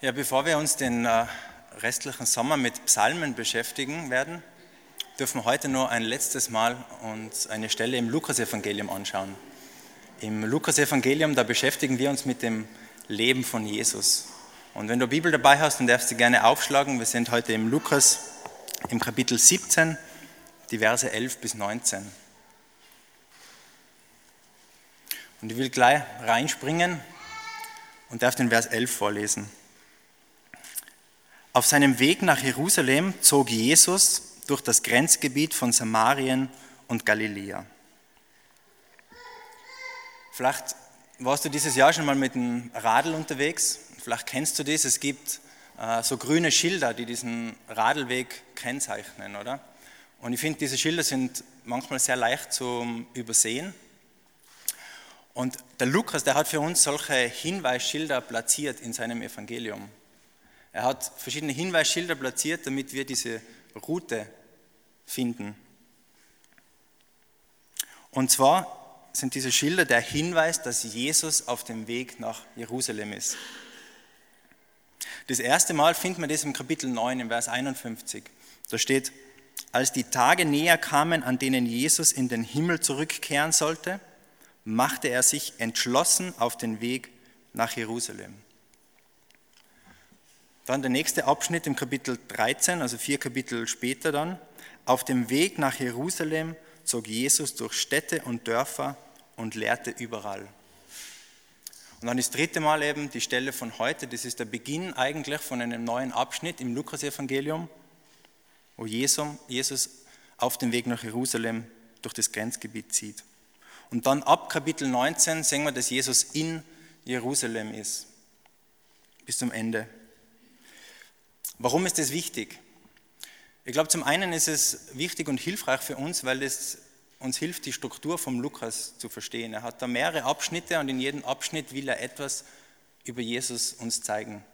Ja, bevor wir uns den restlichen Sommer mit Psalmen beschäftigen werden, dürfen wir heute nur ein letztes Mal uns eine Stelle im Lukasevangelium anschauen. Im Lukasevangelium, da beschäftigen wir uns mit dem Leben von Jesus. Und wenn du Bibel dabei hast, dann darfst du gerne aufschlagen. Wir sind heute im Lukas, im Kapitel 17, die Verse 11 bis 19. Und ich will gleich reinspringen und darf den Vers 11 vorlesen. Auf seinem Weg nach Jerusalem zog Jesus durch das Grenzgebiet von Samarien und Galiläa. Vielleicht warst du dieses Jahr schon mal mit dem Radl unterwegs. Vielleicht kennst du das. Es gibt so grüne Schilder, die diesen Radlweg kennzeichnen, oder? Und ich finde, diese Schilder sind manchmal sehr leicht zu übersehen. Und der Lukas, der hat für uns solche Hinweisschilder platziert in seinem Evangelium. Er hat verschiedene Hinweisschilder platziert, damit wir diese Route finden. Und zwar sind diese Schilder der Hinweis, dass Jesus auf dem Weg nach Jerusalem ist. Das erste Mal findet man das im Kapitel 9, im Vers 51. Da steht, als die Tage näher kamen, an denen Jesus in den Himmel zurückkehren sollte, machte er sich entschlossen auf den Weg nach Jerusalem. Dann der nächste Abschnitt im Kapitel 13, also 4 Kapitel später dann. Auf dem Weg nach Jerusalem zog Jesus durch Städte und Dörfer und lehrte überall. Und dann das dritte Mal eben die Stelle von heute, das ist der Beginn eigentlich von einem neuen Abschnitt im Lukasevangelium, wo Jesus auf dem Weg nach Jerusalem durch das Grenzgebiet zieht. Und dann ab Kapitel 19 sehen wir, dass Jesus in Jerusalem ist, bis zum Ende. Warum ist das wichtig? Ich glaube, zum einen ist es wichtig und hilfreich für uns, weil es uns hilft, die Struktur vom Lukas zu verstehen. Er hat da mehrere Abschnitte und in jedem Abschnitt will er etwas über Jesus uns zeigen.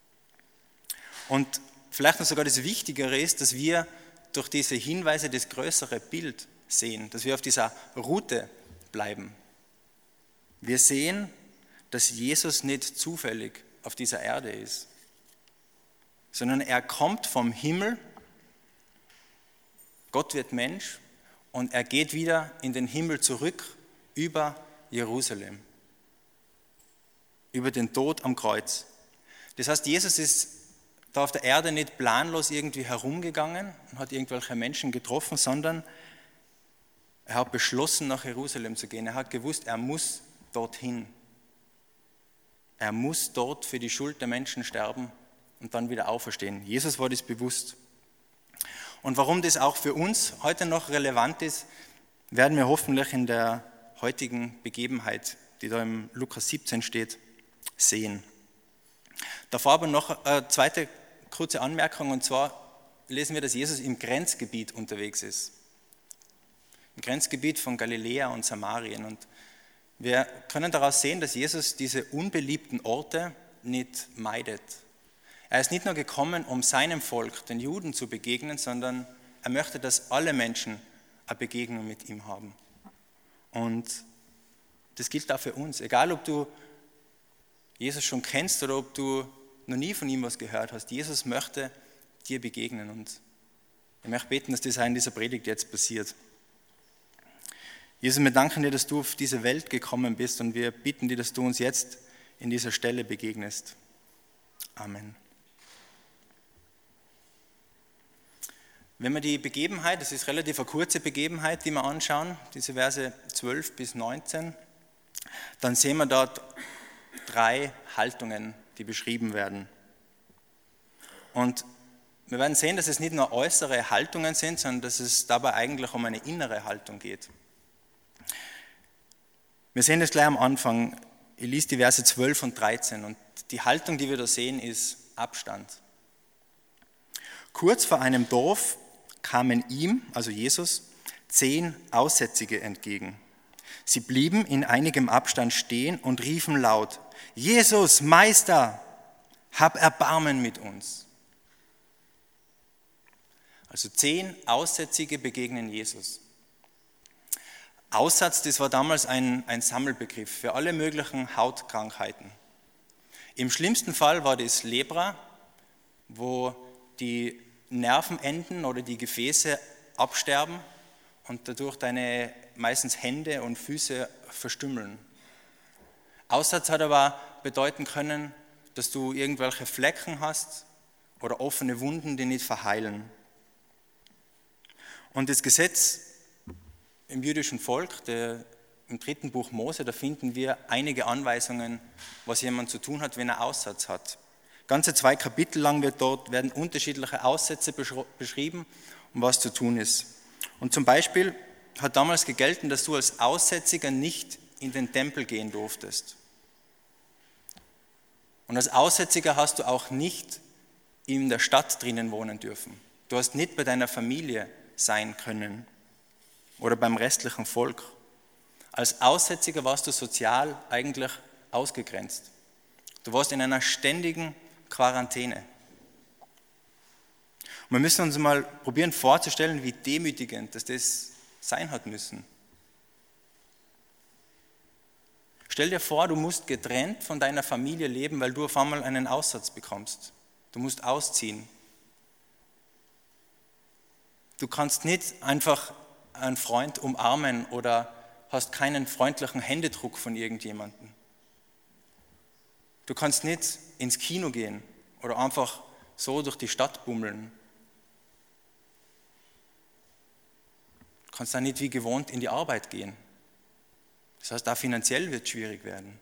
Und vielleicht noch sogar das Wichtigere ist, dass wir durch diese Hinweise das größere Bild sehen, dass wir auf dieser Route bleiben. Wir sehen, dass Jesus nicht zufällig auf dieser Erde ist, sondern er kommt vom Himmel, Gott wird Mensch und er geht wieder in den Himmel zurück über Jerusalem, über den Tod am Kreuz. Das heißt, Jesus ist da auf der Erde nicht planlos irgendwie herumgegangen und hat irgendwelche Menschen getroffen, sondern er hat beschlossen, nach Jerusalem zu gehen. Er hat gewusst, er muss dorthin. Er muss dort für die Schuld der Menschen sterben und dann wieder auferstehen. Jesus war das bewusst. Und warum das auch für uns heute noch relevant ist, werden wir hoffentlich in der heutigen Begebenheit, die da im Lukas 17 steht, sehen. Davor aber noch eine zweite kurze Anmerkung, und zwar lesen wir, dass Jesus im Grenzgebiet unterwegs ist. Im Grenzgebiet von Galiläa und Samarien. Und wir können daraus sehen, dass Jesus diese unbeliebten Orte nicht meidet. Er ist nicht nur gekommen, um seinem Volk, den Juden, zu begegnen, sondern er möchte, dass alle Menschen eine Begegnung mit ihm haben. Und das gilt auch für uns. Egal, ob du Jesus schon kennst oder ob du noch nie von ihm was gehört hast, Jesus möchte dir begegnen. Und ich möchte beten, dass das auch in dieser Predigt jetzt passiert. Jesus, wir danken dir, dass du auf diese Welt gekommen bist und wir bitten dir, dass du uns jetzt in dieser Stelle begegnest. Amen. Wenn wir die Begebenheit, das ist relativ eine kurze Begebenheit, die wir anschauen, diese Verse 12 bis 19, dann sehen wir dort 3 Haltungen, die beschrieben werden. Und wir werden sehen, dass es nicht nur äußere Haltungen sind, sondern dass es dabei eigentlich um eine innere Haltung geht. Wir sehen das gleich am Anfang. Ich lese die Verse 12 und 13 und die Haltung, die wir da sehen, ist Abstand. Kurz vor einem Dorf kamen ihm, also Jesus, 10 Aussätzige entgegen. Sie blieben in einigem Abstand stehen und riefen laut: Jesus, Meister, hab Erbarmen mit uns. Also 10 Aussätzige begegnen Jesus. Aussatz, das war damals ein Sammelbegriff für alle möglichen Hautkrankheiten. Im schlimmsten Fall war das Lepra, wo die Nervenenden oder die Gefäße absterben und dadurch deine meistens Hände und Füße verstümmeln. Aussatz hat aber bedeuten können, dass du irgendwelche Flecken hast oder offene Wunden, die nicht verheilen. Und das Gesetz im jüdischen Volk, im 3. Buch Mose, da finden wir einige Anweisungen, was jemand zu tun hat, wenn er Aussatz hat. Ganze 2 Kapitel lang werden unterschiedliche Aussätze beschrieben und was zu tun ist. Und zum Beispiel hat damals gegolten, dass du als Aussätziger nicht in den Tempel gehen durftest. Und als Aussätziger hast du auch nicht in der Stadt drinnen wohnen dürfen. Du hast nicht bei deiner Familie sein können oder beim restlichen Volk. Als Aussätziger warst du sozial eigentlich ausgegrenzt. Du warst in einer ständigen Quarantäne. Und wir müssen uns mal probieren vorzustellen, wie demütigend das sein hat müssen. Stell dir vor, du musst getrennt von deiner Familie leben, weil du auf einmal einen Aussatz bekommst. Du musst ausziehen. Du kannst nicht einfach einen Freund umarmen oder hast keinen freundlichen Händedruck von irgendjemandem. Du kannst nicht ins Kino gehen oder einfach so durch die Stadt bummeln. Du kannst dann nicht wie gewohnt in die Arbeit gehen. Das heißt, auch finanziell wird es schwierig werden.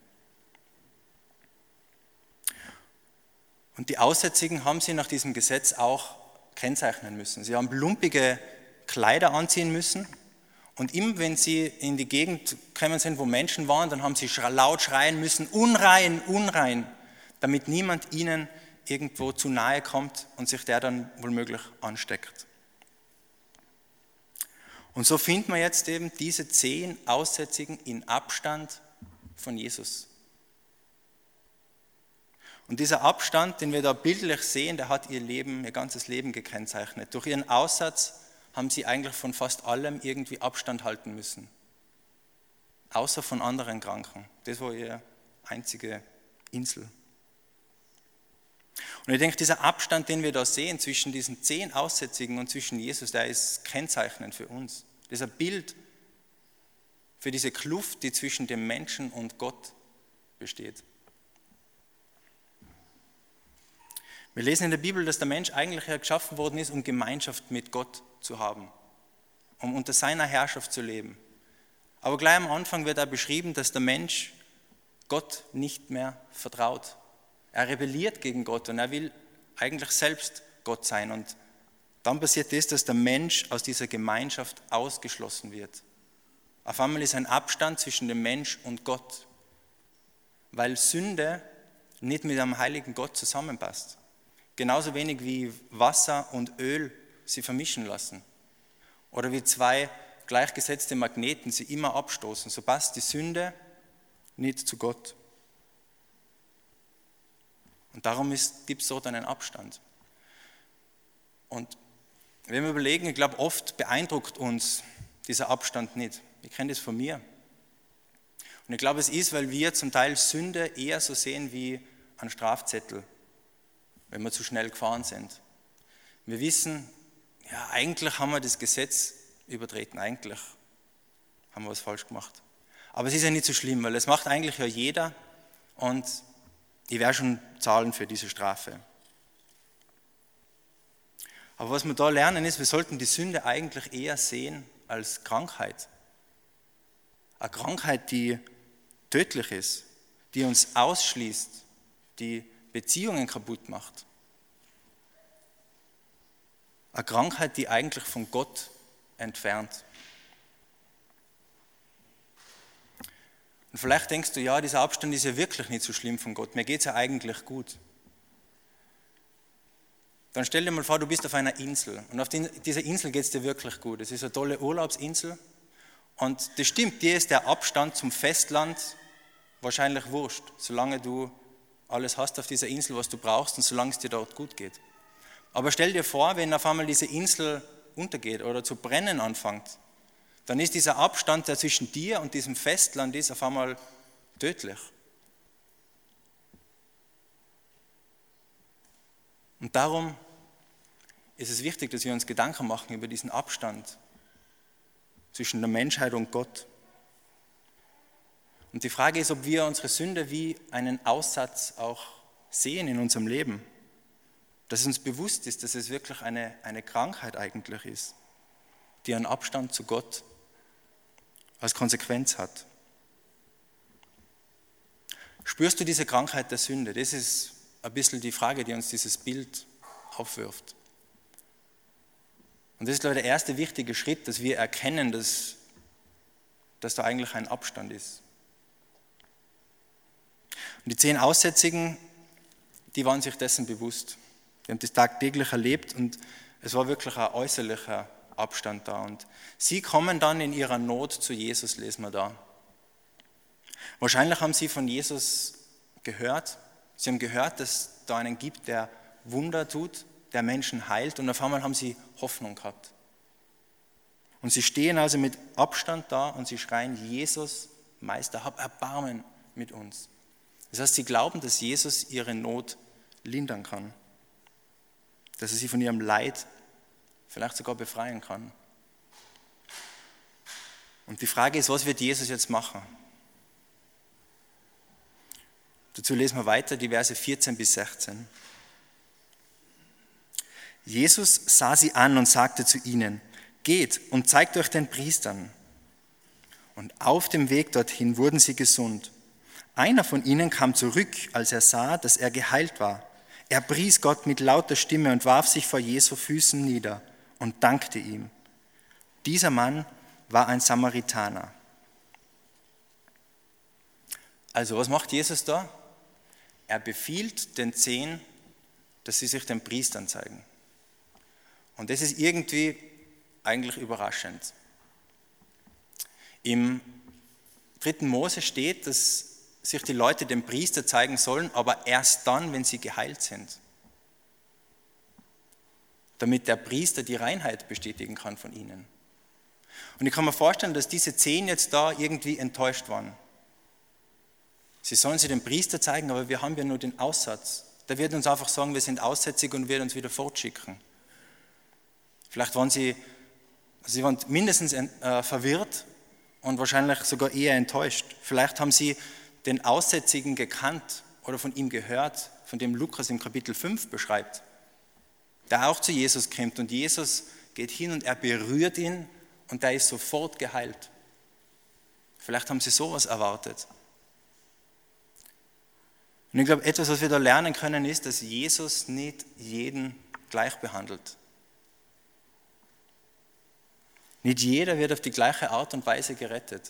Und die Aussätzigen haben sie nach diesem Gesetz auch kennzeichnen müssen. Sie haben lumpige Kleider anziehen müssen und immer wenn sie in die Gegend gekommen sind, wo Menschen waren, dann haben sie laut schreien müssen, unrein, unrein, damit niemand ihnen irgendwo zu nahe kommt und sich der dann womöglich ansteckt. Und so finden wir jetzt eben diese 10 Aussätzigen in Abstand von Jesus. Und dieser Abstand, den wir da bildlich sehen, der hat ihr ganzes Leben gekennzeichnet. Durch ihren Aussatz haben sie eigentlich von fast allem irgendwie Abstand halten müssen. Außer von anderen Kranken. Das war ihre einzige Insel. Und ich denke, dieser Abstand, den wir da sehen zwischen diesen 10 Aussätzigen und zwischen Jesus, der ist kennzeichnend für uns. Das ist ein Bild für diese Kluft, die zwischen dem Menschen und Gott besteht. Wir lesen in der Bibel, dass der Mensch eigentlich ja geschaffen worden ist, um Gemeinschaft mit Gott zu haben, um unter seiner Herrschaft zu leben. Aber gleich am Anfang wird auch beschrieben, dass der Mensch Gott nicht mehr vertraut. Er rebelliert gegen Gott und er will eigentlich selbst Gott sein. Und dann passiert das, dass der Mensch aus dieser Gemeinschaft ausgeschlossen wird. Auf einmal ist ein Abstand zwischen dem Mensch und Gott, weil Sünde nicht mit einem heiligen Gott zusammenpasst. Genauso wenig wie Wasser und Öl sie vermischen lassen. Oder wie 2 gleichgesetzte Magneten sie immer abstoßen. So passt die Sünde nicht zu Gott. Und darum gibt es dort einen Abstand. Und wenn wir überlegen, ich glaube, oft beeindruckt uns dieser Abstand nicht. Ich kenne das von mir. Und ich glaube, es ist, weil wir zum Teil Sünde eher so sehen wie einen Strafzettel, wenn wir zu schnell gefahren sind. Wir wissen, ja, eigentlich haben wir das Gesetz übertreten, eigentlich haben wir was falsch gemacht. Aber es ist ja nicht so schlimm, weil es macht eigentlich ja jeder und ich werde schon zahlen für diese Strafe. Aber was wir da lernen ist, wir sollten die Sünde eigentlich eher sehen als Krankheit. Eine Krankheit, die tödlich ist, die uns ausschließt, die Beziehungen kaputt macht. Eine Krankheit, die eigentlich von Gott entfernt. Und vielleicht denkst du, ja, dieser Abstand ist ja wirklich nicht so schlimm von Gott. Mir geht es ja eigentlich gut. Dann stell dir mal vor, du bist auf einer Insel und auf dieser Insel geht es dir wirklich gut. Es ist eine tolle Urlaubsinsel und das stimmt, dir ist der Abstand zum Festland wahrscheinlich wurscht, solange du alles hast auf dieser Insel, was du brauchst und solange es dir dort gut geht. Aber stell dir vor, wenn auf einmal diese Insel untergeht oder zu brennen anfängt, dann ist dieser Abstand, der zwischen dir und diesem Festland ist, auf einmal tödlich. Und darum ist es wichtig, dass wir uns Gedanken machen über diesen Abstand zwischen der Menschheit und Gott. Und die Frage ist, ob wir unsere Sünde wie einen Aussatz auch sehen in unserem Leben. Dass es uns bewusst ist, dass es wirklich eine Krankheit eigentlich ist, die einen Abstand zu Gott als Konsequenz hat. Spürst du diese Krankheit der Sünde? Das ist ein bisschen die Frage, die uns dieses Bild aufwirft. Und das ist, glaube ich, der erste wichtige Schritt, dass wir erkennen, dass da eigentlich ein Abstand ist. Und die 10 Aussätzigen, die waren sich dessen bewusst. Die haben das tagtäglich erlebt und es war wirklich ein äußerlicher Abstand da. Und sie kommen dann in ihrer Not zu Jesus, lesen wir da. Wahrscheinlich haben sie von Jesus gehört. Sie haben gehört, dass es da einen gibt, der Wunder tut, der Menschen heilt. Und auf einmal haben sie Hoffnung gehabt. Und sie stehen also mit Abstand da und sie schreien, Jesus, Meister, hab Erbarmen mit uns. Das heißt, sie glauben, dass Jesus ihre Not lindern kann. Dass er sie von ihrem Leid vielleicht sogar befreien kann. Und die Frage ist, was wird Jesus jetzt machen? Dazu lesen wir weiter die Verse 14 bis 16. Jesus sah sie an und sagte zu ihnen, geht und zeigt euch den Priestern. Und auf dem Weg dorthin wurden sie gesund. Einer von ihnen kam zurück, als er sah, dass er geheilt war. Er pries Gott mit lauter Stimme und warf sich vor Jesu Füßen nieder und dankte ihm. Dieser Mann war ein Samaritaner. Also, was macht Jesus da? Er befiehlt den 10, dass sie sich den Priestern zeigen. Und das ist irgendwie eigentlich überraschend. Im 3. Mose steht, dass sich die Leute dem Priester zeigen sollen, aber erst dann, wenn sie geheilt sind. Damit der Priester die Reinheit bestätigen kann von ihnen. Und ich kann mir vorstellen, dass diese 10 jetzt da irgendwie enttäuscht waren. Sie sollen sie dem Priester zeigen, aber wir haben ja nur den Aussatz. Der wird uns einfach sagen, wir sind aussätzig und wird uns wieder fortschicken. Vielleicht waren sie waren mindestens verwirrt und wahrscheinlich sogar eher enttäuscht. Vielleicht haben sie den Aussätzigen gekannt oder von ihm gehört, von dem Lukas im Kapitel 5 beschreibt, der auch zu Jesus kommt und Jesus geht hin und er berührt ihn und der ist sofort geheilt. Vielleicht haben sie sowas erwartet. Und ich glaube, etwas, was wir da lernen können, ist, dass Jesus nicht jeden gleich behandelt. Nicht jeder wird auf die gleiche Art und Weise gerettet.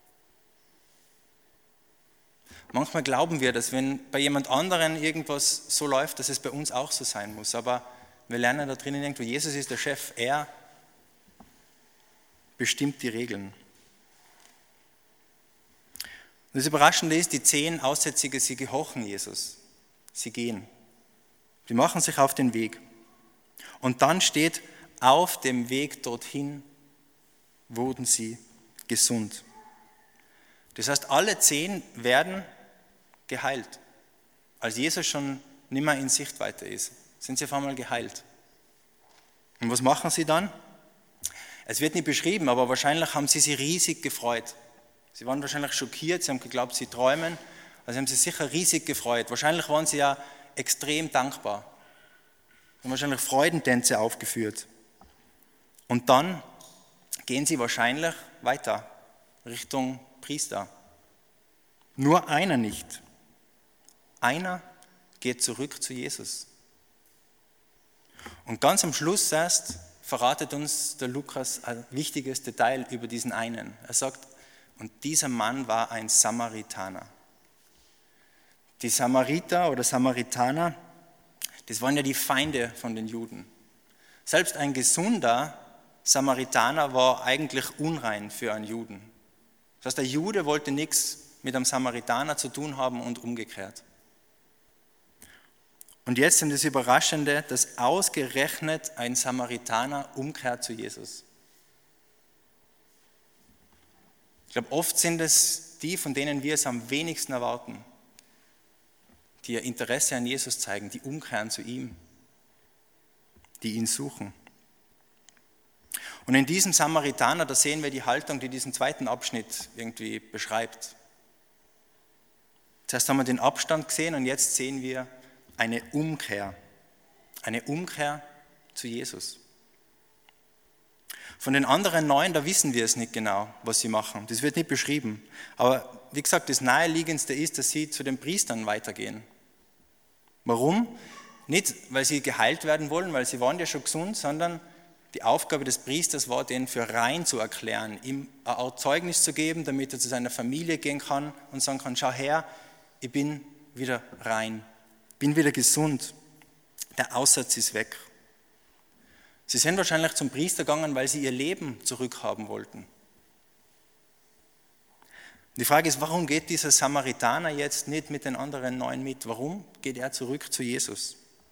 Manchmal glauben wir, dass wenn bei jemand anderen irgendwas so läuft, dass es bei uns auch so sein muss. Aber wir lernen da drinnen irgendwo, Jesus ist der Chef, er bestimmt die Regeln. Und das Überraschende ist, die 10 Aussätzige, sie gehorchen Jesus. Sie gehen. Die machen sich auf den Weg. Und dann steht, auf dem Weg dorthin wurden sie gesund. Das heißt, alle 10 werden geheilt. Als Jesus schon nicht mehr in Sichtweite ist, sind sie auf einmal geheilt. Und was machen sie dann? Es wird nicht beschrieben, aber wahrscheinlich haben sie sich riesig gefreut. Sie waren wahrscheinlich schockiert, sie haben geglaubt, sie träumen. Also haben sie sicher riesig gefreut. Wahrscheinlich waren sie ja extrem dankbar. Sie haben wahrscheinlich Freudentänze aufgeführt. Und dann gehen sie wahrscheinlich weiter Richtung Priester. Nur einer nicht. Einer geht zurück zu Jesus. Und ganz am Schluss erst verratet uns der Lukas ein wichtiges Detail über diesen einen. Er sagt, und dieser Mann war ein Samaritaner. Die Samariter oder Samaritaner, das waren ja die Feinde von den Juden. Selbst ein gesunder Samaritaner war eigentlich unrein für einen Juden. Das heißt, der Jude wollte nichts mit einem Samaritaner zu tun haben und umgekehrt. Und jetzt ist das Überraschende, dass ausgerechnet ein Samaritaner umkehrt zu Jesus. Ich glaube, oft sind es die, von denen wir es am wenigsten erwarten, die ihr Interesse an Jesus zeigen, die umkehren zu ihm. die ihn suchen. Und in diesem Samaritaner, da sehen wir die Haltung, die diesen zweiten Abschnitt irgendwie beschreibt. Zuerst haben wir den Abstand gesehen und jetzt sehen wir eine Umkehr zu Jesus. Von den anderen 9, da wissen wir es nicht genau, was sie machen. Das wird nicht beschrieben. Aber wie gesagt, das Naheliegendste ist, dass sie zu den Priestern weitergehen. Warum? Nicht, weil sie geheilt werden wollen, weil sie waren ja schon gesund, sondern die Aufgabe des Priesters war, den für rein zu erklären, ihm eine Art Zeugnis zu geben, damit er zu seiner Familie gehen kann und sagen kann, schau her, ich bin wieder rein, bin wieder gesund, der Aussatz ist weg. Sie sind wahrscheinlich zum Priester gegangen, weil sie ihr Leben zurückhaben wollten. Die Frage ist, warum geht dieser Samaritaner jetzt nicht mit den anderen 9 mit? Warum geht er zurück zu Jesus?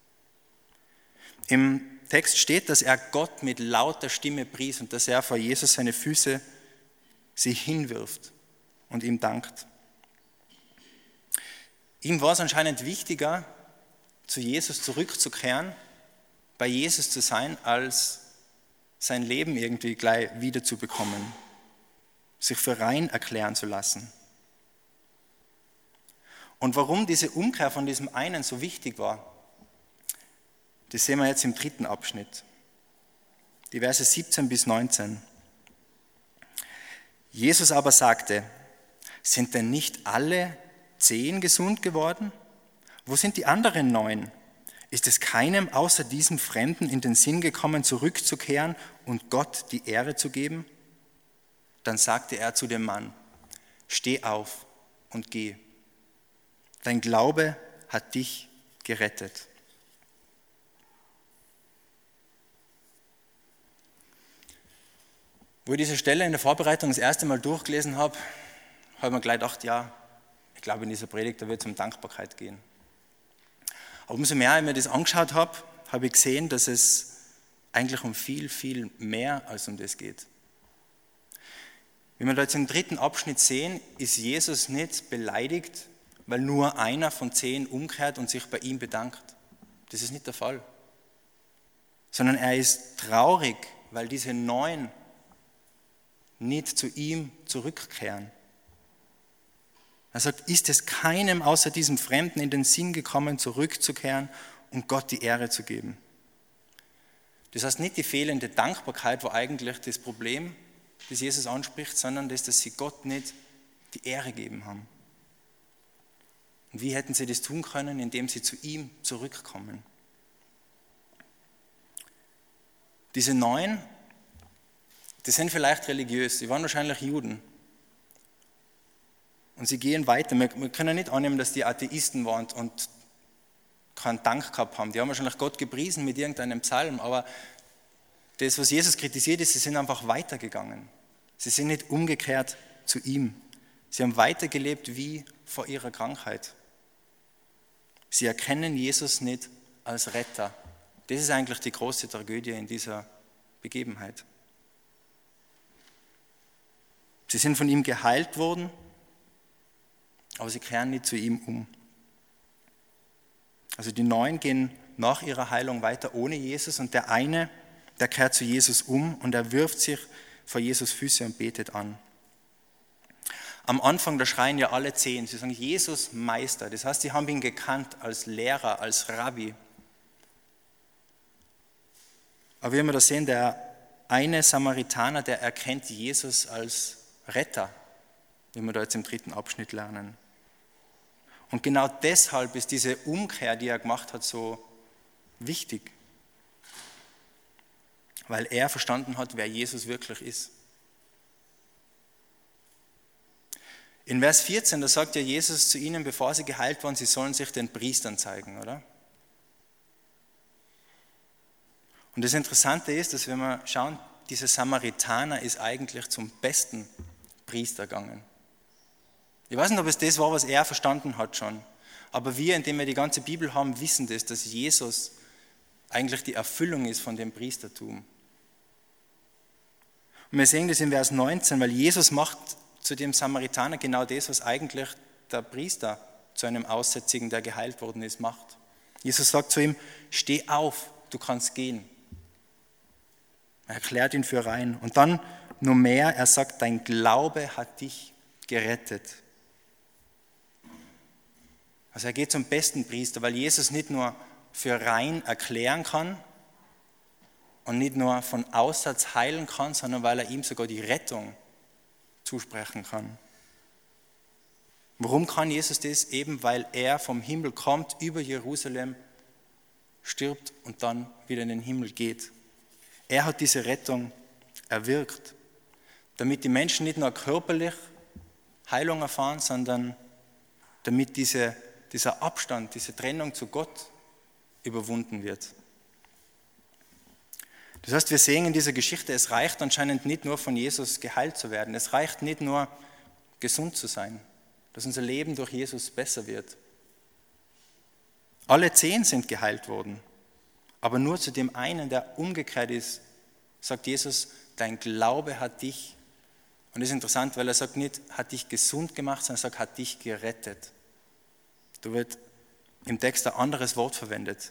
Im Text steht, dass er Gott mit lauter Stimme pries und dass er vor Jesus seine Füße sich hinwirft und ihm dankt. Ihm war es anscheinend wichtiger, zu Jesus zurückzukehren, bei Jesus zu sein, als sein Leben irgendwie gleich wiederzubekommen, sich für rein erklären zu lassen. Und warum diese Umkehr von diesem einen so wichtig war, das sehen wir jetzt im 3. Abschnitt, die Verse 17 bis 19. Jesus aber sagte, sind denn nicht alle 10 gesund geworden? Wo sind die anderen 9? Ist es keinem außer diesem Fremden in den Sinn gekommen, zurückzukehren und Gott die Ehre zu geben? Dann sagte er zu dem Mann, steh auf und geh. Dein Glaube hat dich gerettet. Wo ich diese Stelle in der Vorbereitung das erste Mal durchgelesen habe, habe ich mir gleich gedacht, ja, ich glaube in dieser Predigt, da wird es um Dankbarkeit gehen. Aber umso mehr ich mir das angeschaut habe, habe ich gesehen, dass es eigentlich um viel, viel mehr als um das geht. Wie wir da jetzt im 3. Abschnitt sehen, ist Jesus nicht beleidigt, weil nur einer von 10 umkehrt und sich bei ihm bedankt. Das ist nicht der Fall. Sondern er ist traurig, weil diese 9 nicht zu ihm zurückkehren. Er sagt, ist es keinem außer diesem Fremden in den Sinn gekommen, zurückzukehren und Gott die Ehre zu geben. Das heißt nicht die fehlende Dankbarkeit war eigentlich das Problem, das Jesus anspricht, sondern das, dass sie Gott nicht die Ehre gegeben haben. Und wie hätten sie das tun können, indem sie zu ihm zurückkommen? Diese 9, die sind vielleicht religiös, die waren wahrscheinlich Juden. Und sie gehen weiter. Wir können nicht annehmen, dass die Atheisten waren und keinen Dank gehabt haben. Die haben wahrscheinlich Gott gepriesen mit irgendeinem Psalm, aber das, was Jesus kritisiert, ist, sie sind einfach weitergegangen. Sie sind nicht umgekehrt zu ihm. Sie haben weitergelebt wie vor ihrer Krankheit. Sie erkennen Jesus nicht als Retter. Das ist eigentlich die große Tragödie in dieser Begebenheit. Sie sind von ihm geheilt worden, aber sie kehren nicht zu ihm um. Also die 9 gehen nach ihrer Heilung weiter ohne Jesus und der eine, der kehrt zu Jesus um und er wirft sich vor Jesus Füße und betet an. Am Anfang, da schreien ja alle 10, sie sagen, Jesus Meister. Das heißt, sie haben ihn gekannt als Lehrer, als Rabbi. Aber wie wir da sehen, der eine Samaritaner, der erkennt Jesus als Retter, wie wir da jetzt im 3. Abschnitt lernen. Und genau deshalb ist diese Umkehr, die er gemacht hat, so wichtig. Weil er verstanden hat, wer Jesus wirklich ist. In Vers 14, da sagt ja Jesus zu ihnen, bevor sie geheilt waren, sie sollen sich den Priestern zeigen, oder? Und das Interessante ist, dass wenn wir schauen, dieser Samaritaner ist eigentlich zum besten Priester gegangen. Ich weiß nicht, ob es das war, was er verstanden hat schon. Aber wir, indem wir die ganze Bibel haben, wissen das, dass Jesus eigentlich die Erfüllung ist von dem Priestertum. Und wir sehen das in Vers 19, weil Jesus macht zu dem Samaritaner genau das, was eigentlich der Priester zu einem Aussätzigen, der geheilt worden ist, macht. Jesus sagt zu ihm, steh auf, du kannst gehen. Er erklärt ihn für rein. Und dann nur mehr, er sagt, dein Glaube hat dich gerettet. Also er geht zum besten Priester, weil Jesus nicht nur für rein erklären kann und nicht nur von Aussatz heilen kann, sondern weil er ihm sogar die Rettung zusprechen kann. Warum kann Jesus das? Eben weil er vom Himmel kommt, über Jerusalem stirbt und dann wieder in den Himmel geht. Er hat diese Rettung erwirkt, damit die Menschen nicht nur körperlich Heilung erfahren, sondern damit dieser Abstand, diese Trennung zu Gott überwunden wird. Das heißt, wir sehen in dieser Geschichte, es reicht anscheinend nicht nur von Jesus geheilt zu werden. Es reicht nicht nur gesund zu sein, dass unser Leben durch Jesus besser wird. Alle 10 sind geheilt worden, aber nur zu dem einen, der umgekehrt ist, sagt Jesus, dein Glaube hat dich, und das ist interessant, weil er sagt nicht, hat dich gesund gemacht, sondern er sagt, hat dich gerettet. Da wird im Text ein anderes Wort verwendet.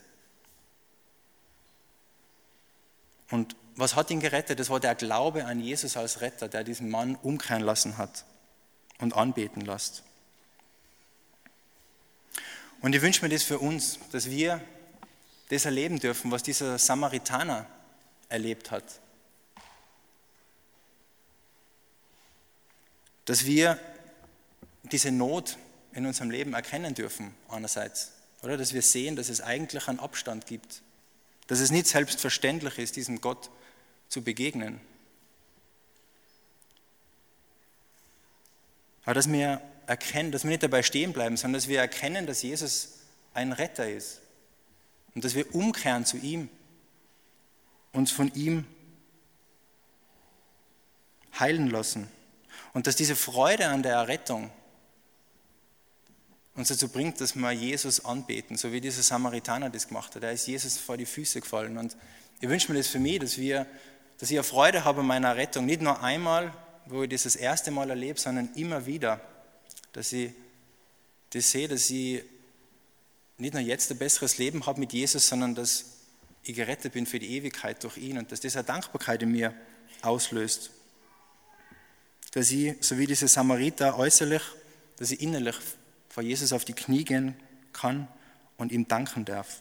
Und was hat ihn gerettet? Das war der Glaube an Jesus als Retter, der diesen Mann umkehren lassen hat und anbeten lässt. Und ich wünsche mir das für uns, dass wir das erleben dürfen, was dieser Samaritaner erlebt hat. Dass wir diese Not in unserem Leben erkennen dürfen, einerseits. Oder dass wir sehen, dass es eigentlich einen Abstand gibt. Dass es nicht selbstverständlich ist, diesem Gott zu begegnen. Aber dass wir erkennen, dass wir nicht dabei stehen bleiben, sondern dass wir erkennen, dass Jesus ein Retter ist. Und dass wir umkehren zu ihm, uns von ihm heilen lassen. Und dass diese Freude an der Errettung uns dazu bringt, dass wir Jesus anbeten, so wie dieser Samaritaner das gemacht hat. Er ist Jesus vor die Füße gefallen. Und ich wünsche mir das für mich, dass ich eine Freude habe an meiner Rettung. Nicht nur einmal, wo ich das erste Mal erlebe, sondern immer wieder. Dass ich das sehe, dass ich nicht nur jetzt ein besseres Leben habe mit Jesus, sondern dass ich gerettet bin für die Ewigkeit durch ihn und dass das eine Dankbarkeit in mir auslöst. Dass ich, so wie diese Samariter äußerlich, dass ich innerlich vor Jesus auf die Knie gehen kann und ihm danken darf.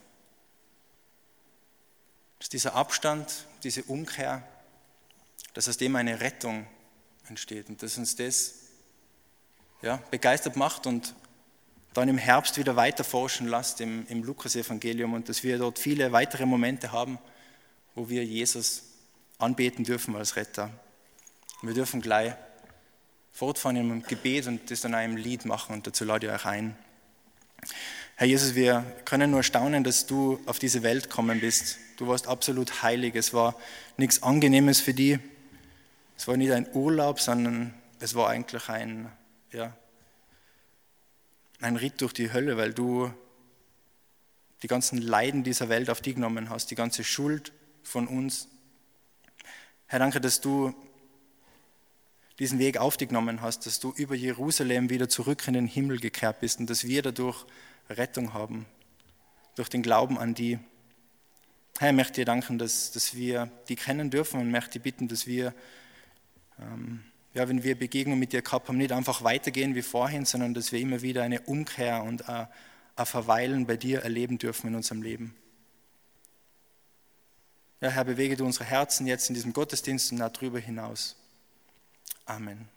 Dass dieser Abstand, diese Umkehr, dass aus dem eine Rettung entsteht und dass uns das begeistert macht und dann im Herbst wieder weiter forschen lässt im Lukas-Evangelium und dass wir dort viele weitere Momente haben, wo wir Jesus anbeten dürfen als Retter. Und wir dürfen gleich fortfahren im Gebet und das dann auch im Lied machen und dazu lade ich euch ein. Herr Jesus, wir können nur staunen, dass du auf diese Welt gekommen bist. Du warst absolut heilig. Es war nichts Angenehmes für dich. Es war nicht ein Urlaub, sondern es war eigentlich ein Ritt durch die Hölle, weil du die ganzen Leiden dieser Welt auf dich genommen hast, die ganze Schuld von uns. Herr, danke, dass du diesen Weg auf dich genommen hast, dass du über Jerusalem wieder zurück in den Himmel gekehrt bist und dass wir dadurch Rettung haben, durch den Glauben an die. Herr, ich möchte dir danken, dass wir die kennen dürfen und möchte bitten, dass wir, wenn wir Begegnung mit dir gehabt haben, nicht einfach weitergehen wie vorhin, sondern dass wir immer wieder eine Umkehr und ein Verweilen bei dir erleben dürfen in unserem Leben. Ja, Herr, bewege du unsere Herzen jetzt in diesem Gottesdienst und darüber hinaus. Amen.